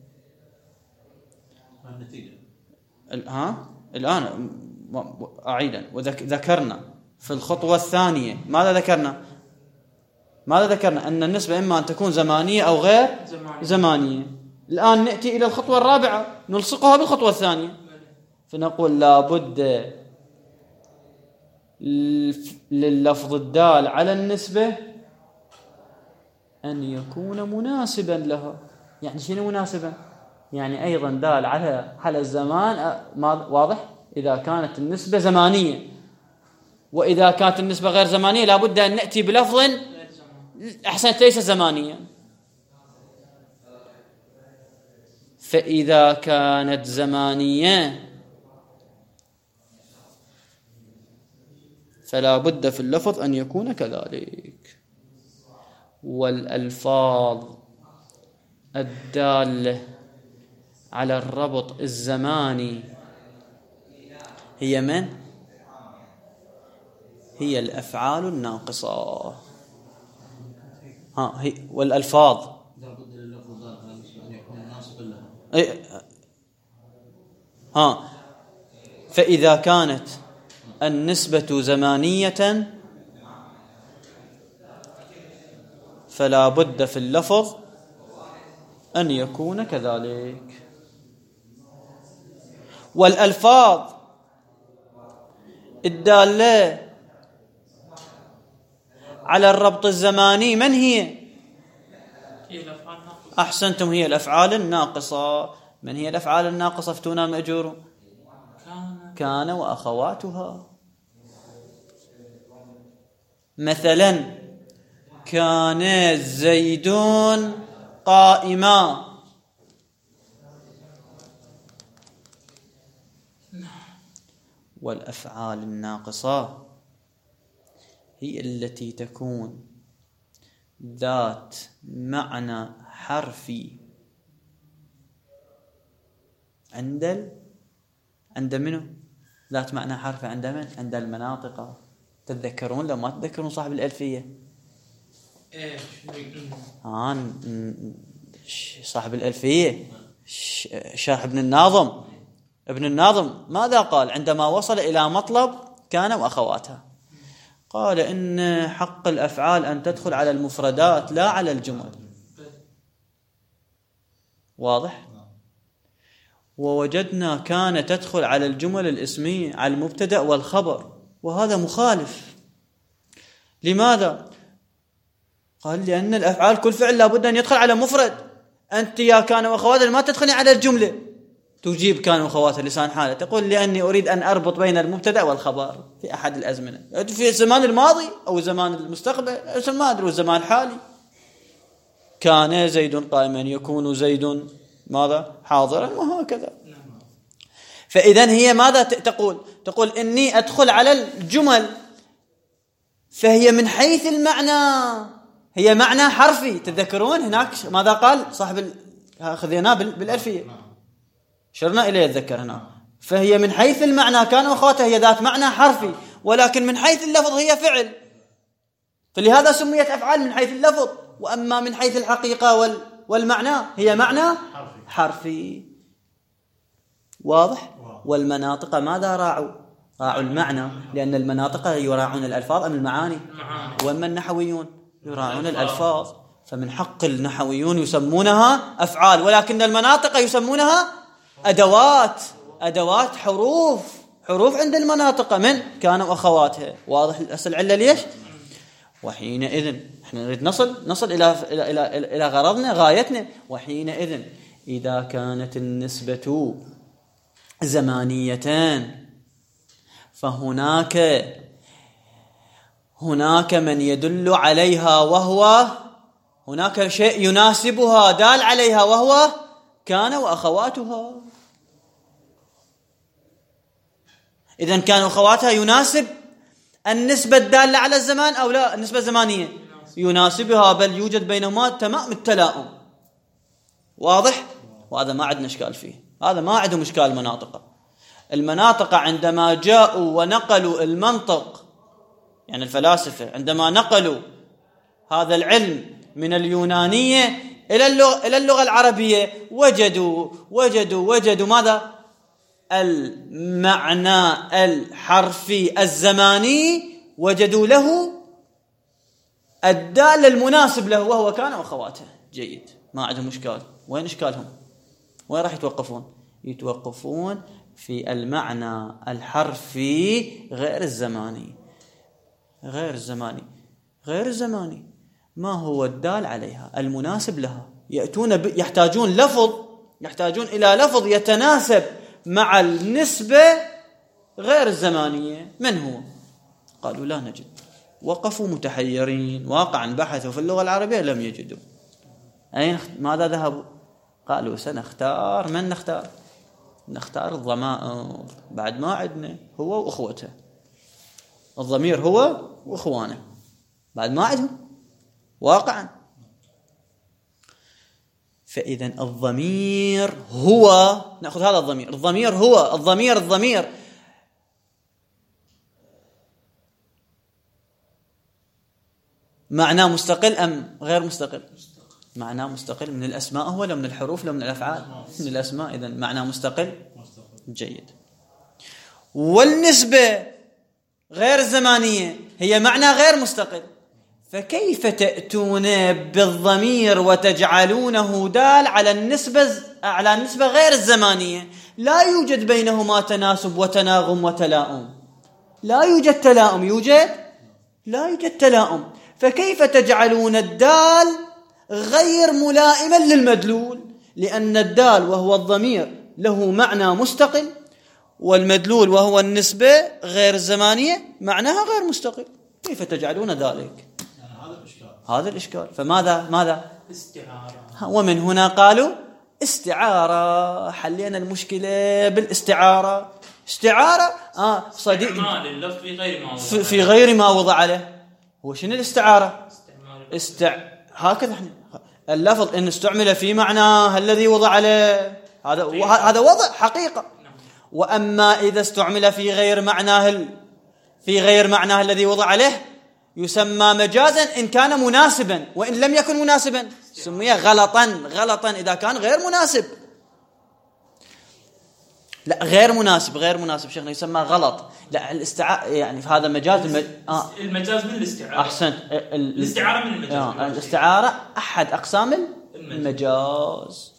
النتيجة. ها الآن أعيدا. وذكرنا في الخطوة الثانية ماذا ذكرنا؟ ماذا ذكرنا؟ أن النسبة إما أن تكون زمانية أو غير زمانية. زمانية. الآن نأتي إلى الخطوة الرابعة نلصقها بالخطوة الثانية، فنقول لا بد لللفظ الدال على النسبة أن يكون مناسبا لها. يعني شنو مناسبا؟ يعني أيضا دال على على الزمان. واضح؟ إذا كانت النسبة زمانية، وإذا كانت النسبة غير زمانية لا بد أن نأتي بلفظ أحسنت ليس زمانيا. فإذا كانت زمانية فلا بد في اللفظ أن يكون كذلك. والألفاظ الدالة على الربط الزماني هي من؟ هي الأفعال الناقصة. ها هي والألفاظ لابد لللفظ أن يكون مناسبا لها. أي ها فإذا كانت النسبة زمانية فلا بد في اللفظ أن يكون كذلك. والألفاظ الدالة على الربط الزماني من هي؟ أحسنتم، هي الأفعال الناقصة. من هي الأفعال الناقصة؟ افتونا مأجور. كان وأخواتها. مثلا كان زيد قائما، والأفعال الناقصة هي التي تكون ذات معنى حرفي عند ال... عند منه؟ ذات معنى حرفي عند من؟ عند المناطق. تتذكرون لو ما تتذكرون صاحب الألفية؟ ايش؟ ها صاحب الألفية شرح ابن الناظم. ابن الناظم ماذا قال عندما وصل إلى مطلب كان وأخواتها؟ قال إن حق الأفعال أن تدخل على المفردات لا على الجمل. واضح؟ ووجدنا كان تدخل على الجمل الاسمية، على المبتدأ والخبر، وهذا مخالف. لماذا؟ قال لأن الأفعال كل فعل لابد أن يدخل على مفرد. أنت يا كان وأخواتها ما تدخلي على الجملة. تجيب كان وأخواتها لسان حالة، تقول لأني أريد أن أربط بين المبتدأ والخبر في أحد الأزمنة، في الزمان الماضي أو زمان المستقبل، ما أدري الزمان الحالي. كان زيد قائما يكون زيد ماذا؟ حاضرا، وهكذا. فإذن هي ماذا تقول؟ تقول إني أدخل على الجمل، فهي من حيث المعنى هي معنى حرفي. تذكرون هناك ماذا قال صاحب خذيناه بالألفية، شرنا إليه يتذكر هنا. فهي من حيث المعنى كان وأخواتها هي ذات معنى حرفي، ولكن من حيث اللفظ هي فعل، فلهذا سميت أفعال من حيث اللفظ. وأما من حيث الحقيقة والمعنى هي معنى حرفي. واضح؟ والمناطق ماذا راعوا؟ راعوا المعنى، لأن المناطق يراعون الألفاظ أم المعاني؟ وأما النحويون يراعون الألفاظ، فمن حق النحويون يسمونها أفعال، ولكن المناطق يسمونها أدوات. أدوات حروف حروف عند المناطق من كان وأخواتها. واضح الأصل علة ليش؟ وحينئذ احنا نريد نصل نصل إلى إلى إلى إلى غرضنا، غايتنا. وحينئذ إذا كانت النسبة زمانيتان فهناك هناك من يدل عليها، وهو هناك شيء يناسبها دال عليها، وهو كان وأخواتها. إذن كان وأخواتها يناسب النسبة الدالة على الزمان أو لا؟ النسبة الزمانية يناسبها، بل يوجد بينهما تمام التلاؤم. واضح؟ وهذا ما عندنا إشكال فيه، هذا ما عندهم إشكال. المناطق المناطق عندما جاءوا ونقلوا المنطق، يعني الفلاسفة عندما نقلوا هذا العلم من اليونانية إلى اللغة, إلى اللغة العربية، وجدوا وجدوا وجدوا ماذا؟ المعنى الحرفي الزماني، وجدوا له الدال المناسب له، وهو كان وأخواته. جيد، ما عندهم إشكال. وين إشكالهم؟ وين راح يتوقفون؟ يتوقفون في المعنى الحرفي غير الزماني. غير الزماني غير الزماني ما هو الدال عليها المناسب لها. يأتون ب... يحتاجون لفظ يحتاجون إلى لفظ يتناسب مع النسبة غير الزمانية. من هو؟ قالوا لا نجد. وقفوا متحيرين، واقعا بحثوا في اللغة العربية لم يجدوا. أين ماذا ذهبوا؟ قالوا سنختار. من نختار؟ نختار الضمائر. بعد ما عندنا هو وأخوته، الضمير هو وأخوانه، بعد ما عندهم واقعا. فإذا الضمير هو، نأخذ هذا الضمير، الضمير هو الضمير الضمير معناه مستقل أم غير مستقل؟ معناه مستقل. من الأسماء هو ولا من الحروف ولا من الأفعال؟ من الأسماء. إذن معناه مستقل. جيد. والنسبة غير الزمانية هي معنى غير مستقل، فكيف تأتون بالضمير وتجعلونه دال على النسبة على النسبة غير الزمانية؟ لا يوجد بينهما تناسب وتناغم وتلاؤم، لا يوجد تلاؤم، يوجد لا يوجد تلاؤم. فكيف تجعلون الدال غير ملائما للمدلول؟ لأن الدال وهو الضمير له معنى مستقل، والمدلول وهو النسبة غير الزمانية معناها غير مستقل. كيف تجعلون ذلك؟ يعني هذا الإشكال. هذا الإشكال. فماذا ماذا استعارة، ومن هنا قالوا استعارة. حلينا المشكلة بالاستعارة. استعارة آه صديق استعمال اللفظ في غير ما وضع في, في غير ما وضع له. هو شنو الاستعارة؟ استعمال استع هكذا احنا اللفظ ان استعمل في معناه الذي وضع له، هذا هذا وضع حقيقة. وأما إذا استعمل في غير معناه في غير معناه الذي وضع له يسمى مجازا إن كان مناسبا، وإن لم يكن مناسبا سمي غلطا. غلطا إذا كان غير مناسب. لا غير مناسب غير مناسب شيخنا يسمى غلط. لا الاستعارة يعني في هذا مجاز المج... آه. المجاز من الاستعارة. أحسنت. ال... الاستعارة من المجاز. آه. الاستعارة أحد أقسام المجاز.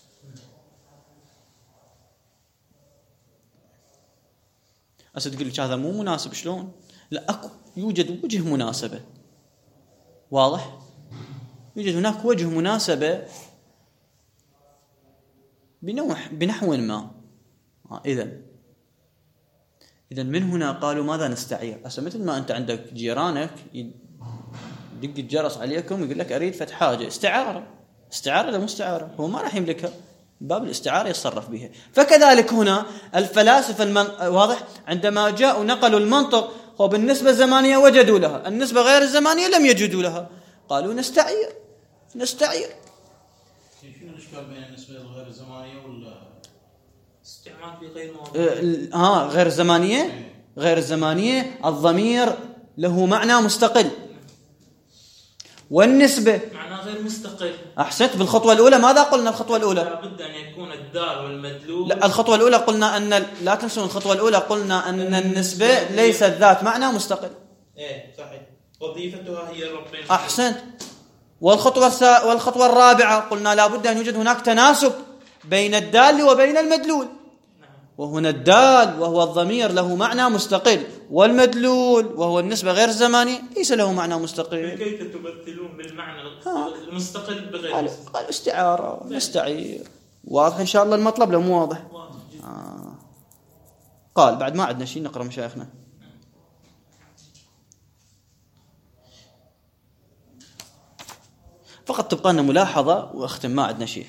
أسد تقول لك هذا مو مناسب، شلون؟ لا أكو يوجد وجه مناسبة، واضح؟ يوجد هناك وجه مناسبة بنوع بنحو ما. آه إذن إذن من هنا قالوا ماذا نستعير؟ أصلا مثل ما أنت عندك جيرانك يدق الجرس عليكم يقول لك أريد فتح حاجة، استعارة. استعارة لا مستعارة، هو ما راح يملكها، باب الاستعارة يتصرف بها. فكذلك هنا الفلاسفة المن... واضح عندما جاءوا نقلوا المنطق وبالنسبة الزمانية وجدوا لها، النسبة غير الزمانية لم يجدوا لها، قالوا نستعير نستعير. شنو الإشكال بين النسبة الغير الزمانية وال استعمال في غير موضع؟ ها غير الزمانية غير الزمانية الضمير له معنى مستقل، والنسبة معناه غير مستقل. أحسنت. بالخطوة الأولى ماذا قلنا؟ الخطوة الأولى لابد أن يكون الدال والمدلول. لا الخطوة الأولى قلنا أن لا تنسون الخطوة الأولى قلنا أن النسبة ليست ذات معنى مستقل. إيه صحيح، وظيفتها هي الربين. أحسنت. والخطوة السا... والخطوة الرابعة قلنا لابد أن يوجد هناك تناسب بين الدال وبين المدلول. وهنا الدال وهو الضمير له معنى مستقل، والمدلول وهو النسبة غير الزمانية ليس له معنى مستقل. كيف تمثلون بالمعنى المستقل بغير قال مستقل؟ قال استعارة نستعير. واضح إن شاء الله المطلب لو مو واضح؟ آه. قال بعد ما عندنا شيء نقرأ مشايخنا. فقط تبقى لنا ملاحظة واختم، ما عندنا شيء.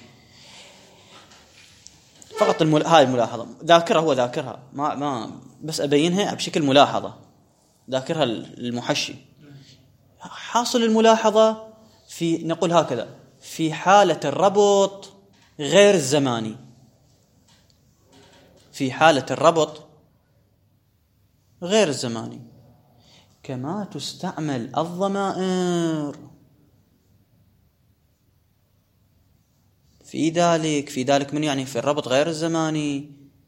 فقط المل... هاي الملاحظة ذاكرها، هو ذاكرها ما ما بس أبينها بشكل ملاحظة، ذاكرها المحشي. حاصل الملاحظة في نقول هكذا: في حالة الربط غير الزماني، في حالة الربط غير الزماني كما تستعمل الضمائر في ذلك في ذلك من يعني في الربط غير الزماني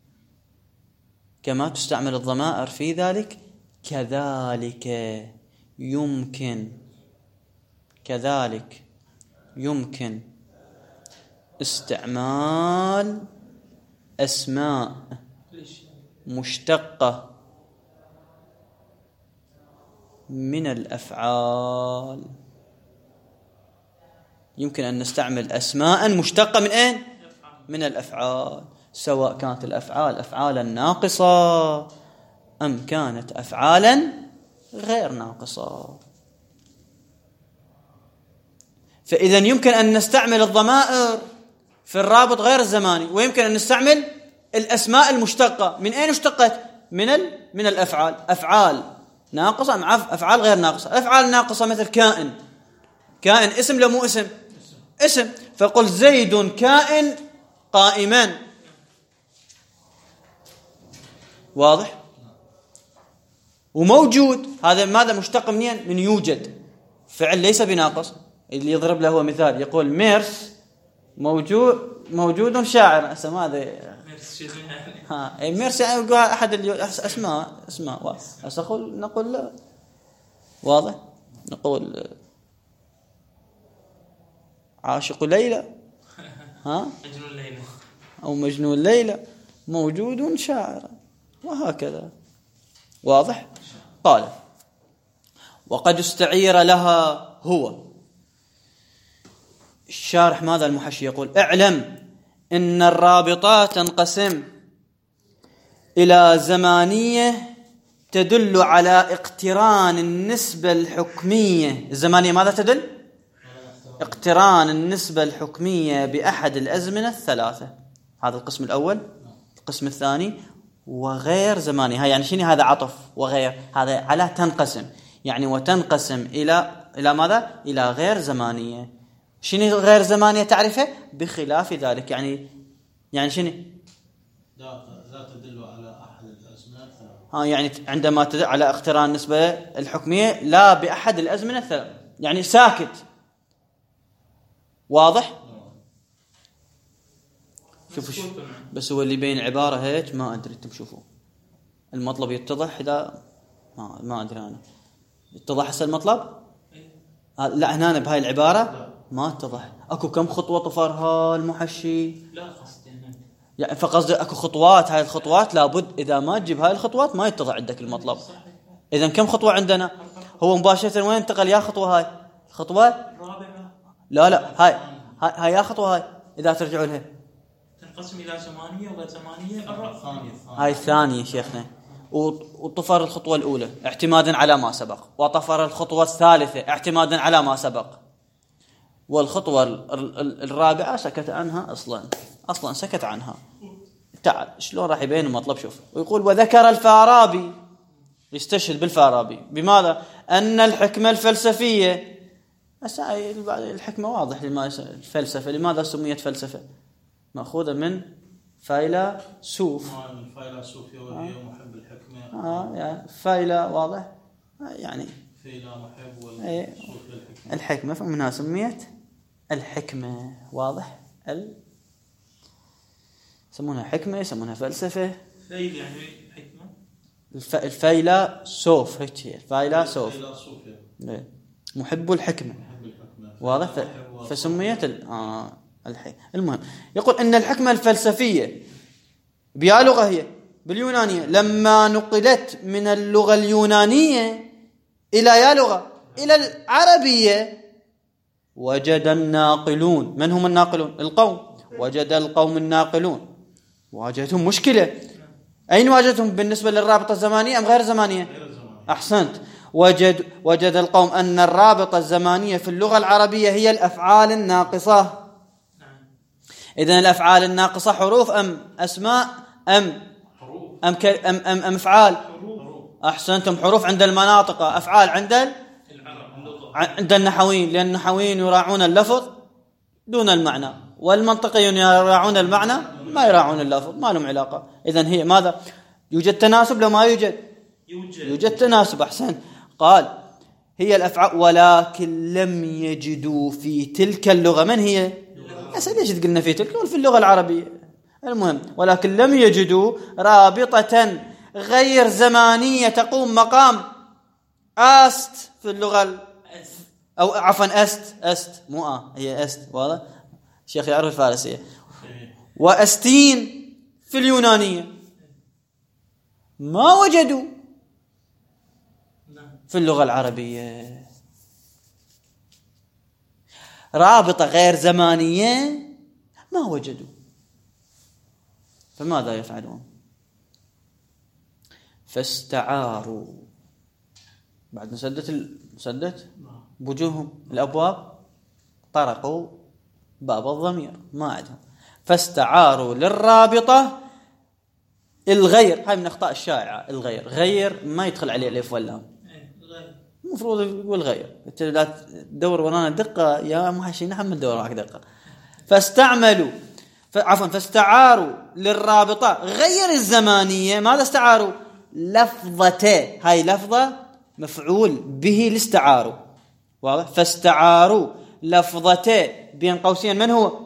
كما تستعمل الضمائر في ذلك، كذلك يمكن كذلك يمكن استعمال أسماء مشتقة من الأفعال. يمكن أن نستعمل أسماء مشتقة من أين؟ من الأفعال، سواء كانت الأفعال أفعالا ناقصة أم كانت أفعالا غير ناقصة. فإذا يمكن أن نستعمل الضمائر في الرابط غير الزماني، ويمكن أن نستعمل الأسماء المشتقة. من أين اشتقت؟ من ال... من الأفعال، أفعال ناقصة أم أفعال غير ناقصة. الأفعال الناقصة مثل كائن، كائن اسم لو مو اسم؟ اسم. فقل زيد كائن قائما، واضح؟ وموجود، هذا ماذا مشتق منين؟ من يوجد، فعل ليس بناقص. اللي يضرب له هو مثال يقول ميرس موجود موجود شاعر. هسه ماذا ميرس شنو يعني؟ ها اي ميرس يعني يقول احد اسماء اسماء هسه نقول نقول لا، واضح؟ نقول عاشق ليلى ها مجنون ليلى أو مجنون ليلى موجود شاعر، وهكذا. واضح؟ قال وقد استعير لها هو. الشارح ماذا المحشي يقول؟ اعلم إن الرابطات تنقسم إلى زمانية تدل على اقتران النسبة الحكمية. الزمانية ماذا تدل؟ اقتران النسبة الحكمية بأحد الأزمنة الثلاثة. هذا القسم الأول. القسم الثاني وغير زمانية. هاي يعني شنو؟ هذا عطف وغير، هذا على تنقسم، يعني وتنقسم إلى إلى ماذا؟ إلى غير زمانية. شنو غير زمانية تعرفه؟ بخلاف ذلك، يعني يعني شنو؟ لا تدل على أحد الأزمنة الثلاثة. ها يعني عندما تدل على اقتران النسبة الحكمية لا بأحد الأزمنة الثلاثة، يعني ساكت. واضح؟ شوفوا بس هو اللي بين عبارة هيك ما أدري انتم شوفوا المطلب يتضح إذا ما ما أدري أنا يتضح هسه المطلب. لا هنا بهاي العبارة ما اتضح. اكو كم خطوة طفرها المحشي؟ لا قصدي يعني فقصد اكو خطوات، هاي الخطوات لابد اذا ما تجيب هاي الخطوات ما يتضح عندك المطلب. اذا كم خطوة عندنا؟ هو مباشرة وين انتقل؟ يا خطوة هاي الخطوة الرابعة. لا لا هاي هاي, هاي يا خطوة هاي اذا ترجعوا لها تنقسم الى زمانية وغير زمانية. الثانية هاي الثانية شيخنا. وطفر الخطوة الأولى اعتمادا على ما سبق، وطفر الخطوة الثالثة اعتمادا على ما سبق، والخطوة الرابعة سكت عنها أصلا أصلا سكت عنها. تعال شلون راح يبين المطلب؟ شوف ويقول وذكر الفارابي، يستشهد بالفارابي بماذا؟ أن الحكمة الفلسفية، الحكمة واضح لما الفلسفة لماذا سميت فلسفة؟ مأخوذة من فيلسوف. من فيلسوف وهي محب الحكمة. آه يعني فيلا واضح يعني فيلا محب والسوف للحكمة. الحكمة فمنها سميت الحكمة. واضح؟ ال يسمونها حكمة يسمونها فلسفة. فيل يعني حكمة. الف... الفيلا سوف هيك هي الفيلا سوف يعني. محب الحكمة. محب الحكمة. واضح؟ ف... فسميت ال... آه الحكمة. المهم يقول إن الحكمة الفلسفية بيا لغة هي باليونانية لما نقلت من اللغة اليونانية إلى يا لغة إلى العربية وجد الناقلون. من هم الناقلون؟ القوم. وجد القوم الناقلون واجهتهم مشكلة. أين واجهتهم؟ بالنسبة للرابطة الزمانية أم غير زمانية؟ أحسنت. وجد وجد القوم أن الرابطة الزمانية في اللغة العربية هي الأفعال الناقصة. إذن الأفعال الناقصة حروف أم أسماء أم أم ك... أم أم أم أفعال؟ أحسنتم. حروف عند المناطق، أفعال عند ال... عند النحويين، لأن النحويين يراعون اللفظ دون المعنى، والمنطقيون يراعون المعنى ما يراعون اللفظ، ما لهم علاقة. إذن هي ماذا؟ يوجد تناسب لو ما يوجد؟ يوجد, يوجد تناسب. أحسن. قال هي الأفعال ولكن لم يجدوا في تلك اللغة. من هي؟ أسأل ليش قلنا في تلك؟ قول في اللغة العربية. المهم ولكن لم يجدوا رابطة غير زمانية تقوم مقام أست في اللغة أو عفوا أست أست مو آه هي أست. واضح؟ الشيخ يعرف الفارسية. وأستين في اليونانية ما وجدوا في اللغة العربية رابطة غير زمانية، ما وجدوا. فماذا يفعلون؟ فاستعاروا بعد مسدت مسدت بوجوههم الأبواب، طرقوا باب الضمير ما عندهم، فاستعاروا للرابطة الغير. هاي من أخطاء الشائعة. الغير غير ما يدخل عليه الألف واللام، المفروض يقول غير. انت لا تدور ورانا دقة يا محشي، نحن ندور معك دقة. فاستعملوا عفوا فاستعاروا للرابطة غير الزمانية. ماذا استعاروا؟ لفظته. هاي لفظة مفعول به لاستعاروا. واضح؟ فاستعاروا لفظته بين قوسين. من هو؟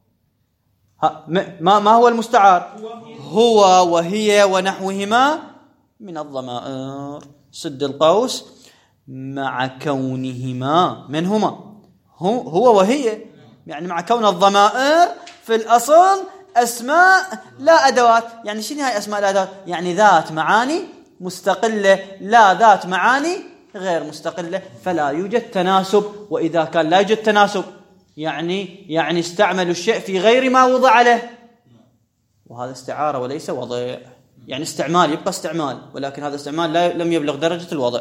ما ما هو المستعار؟ هو وهي ونحوهما من الضمائر. سد القوس مع كونهما منهما هو هو وهي يعني مع كون الضمائر في الأصل أسماء لا أدوات. يعني شنو هاي أسماء لا أدوات؟ يعني ذات معاني مستقلة لا ذات معاني غير مستقلة، فلا يوجد تناسب. وإذا كان لا يوجد تناسب يعني يعني استعملوا الشيء في غير ما وضع له، وهذا استعارة وليس وضع. يعني استعمال يبقى استعمال، ولكن هذا استعمال لا لم يبلغ درجة الوضع.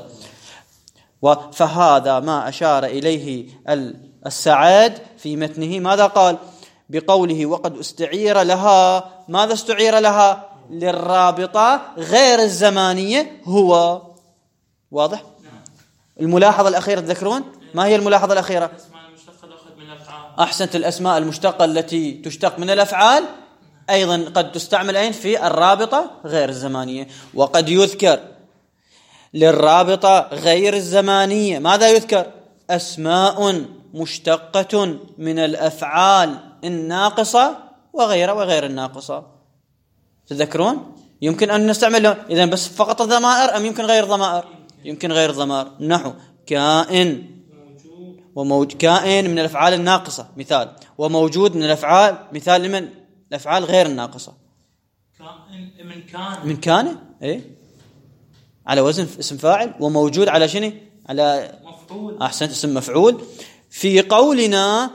فهذا ما أشار إليه السعاد في متنه. ماذا قال؟ بقوله وقد استعير لها. ماذا استعير لها؟ للرابطة غير الزمانية هو. واضح؟ الملاحظة الأخيرة تذكرون؟ ما هي الملاحظة الأخيرة؟ أحسنت. الأسماء المشتقة التي تشتق من الأفعال أيضا قد تستعمل أين؟ في الرابطة غير الزمانية. وقد يذكر للرابطة غير الزمانية ماذا يذكر؟ أسماء مشتقة من الأفعال الناقصة وغير وغير الناقصة. تذكرون؟ يمكن أن نستعمل إذن بس فقط ضمائر أم يمكن غير ضمائر؟ يمكن غير ضمائر. نحو كائن وموجود. كائن من الأفعال الناقصة مثال، وموجود من الأفعال مثال لمن؟ الأفعال غير الناقصة. كائن من كان. من كان إيه على وزن اسم فاعل، وموجود على شنو؟ على مفعول. أحسنت، اسم مفعول. في قولنا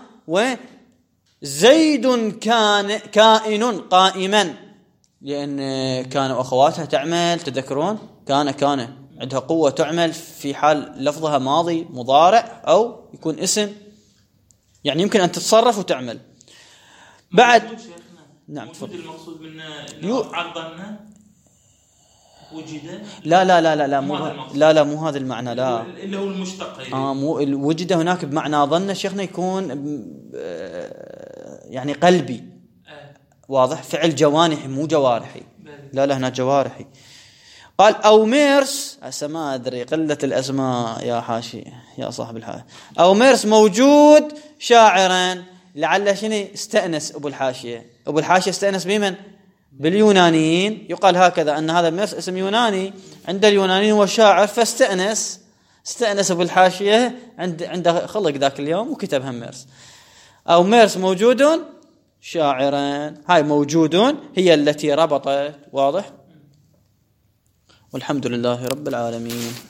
وزيد كان كائن قائما، لأن كان وأخواتها تعمل. تذكرون؟ كان كان عندها قوة تعمل في حال لفظها ماضي مضارع أو يكون اسم، يعني يمكن أن تتصرف وتعمل. بعد نعم تفضل. المقصود منه انه عرضنا وجد. لا لا لا لا لا مو لا لا مو هذا المعنى. لا اللي هو المشتق. اه مو وجد هناك بمعنى ظن شيخنا يكون يعني قلبي. آه. واضح؟ فعل جوانحي مو جوارحي. لا لا هنا جوارحي. قال أو ميرس. أسا ما أدري قلة الأسماء يا حاشي يا صاحب الحاشية. أو ميرس موجود شاعرا. لعل شنو استأنس أبو الحاشية. أبو الحاشية استأنس بمن؟ باليونانيين. يقال هكذا أن هذا ميرس اسم يوناني عند اليونانيين هو شاعر، فاستأنس استأنس أبو الحاشية عند عند خلق ذاك اليوم وكتبها ميرس. أو ميرس موجود شاعرا. هاي موجود هي التي ربطت. واضح؟ والحمد لله رب العالمين.